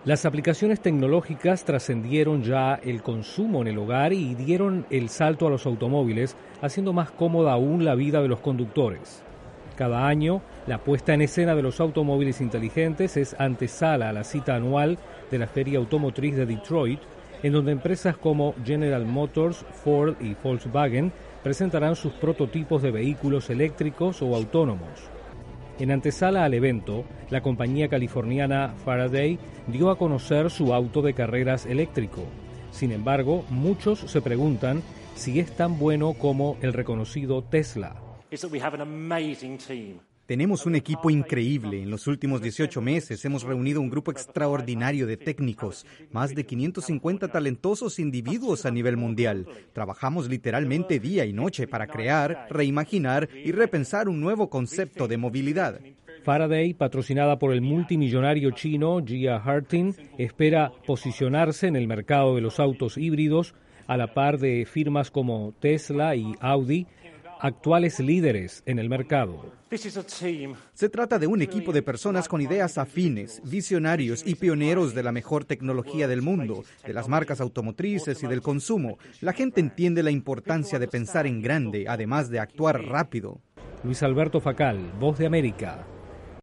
Las aplicaciones tecnológicas trascendieron ya el consumo en el hogar y dieron el salto a los automóviles, haciendo más cómoda aún la vida de los conductores. Cada año, la puesta en escena de los automóviles inteligentes es antesala a la cita anual de la Feria Automotriz de Detroit, en donde empresas como General Motors, Ford y Volkswagen presentarán sus prototipos de vehículos eléctricos o autónomos. En antesala al evento, la compañía californiana Faraday dio a conocer su auto de carreras eléctrico. Sin embargo, muchos se preguntan si es tan bueno como el reconocido Tesla. Tenemos un equipo increíble. En los últimos 18 meses hemos reunido un grupo extraordinario de técnicos, más de 550 talentosos individuos a nivel mundial. Trabajamos literalmente día y noche para crear, reimaginar y repensar un nuevo concepto de movilidad. Faraday, patrocinada por el multimillonario chino Jia Harting, espera posicionarse en el mercado de los autos híbridos a la par de firmas como Tesla y Audi, actuales líderes en el mercado. Se trata de un equipo de personas con ideas afines, visionarios y pioneros de la mejor tecnología del mundo, de las marcas automotrices y del consumo. La gente entiende la importancia de pensar en grande, además de actuar rápido. Luis Alberto Facal, Voz de América.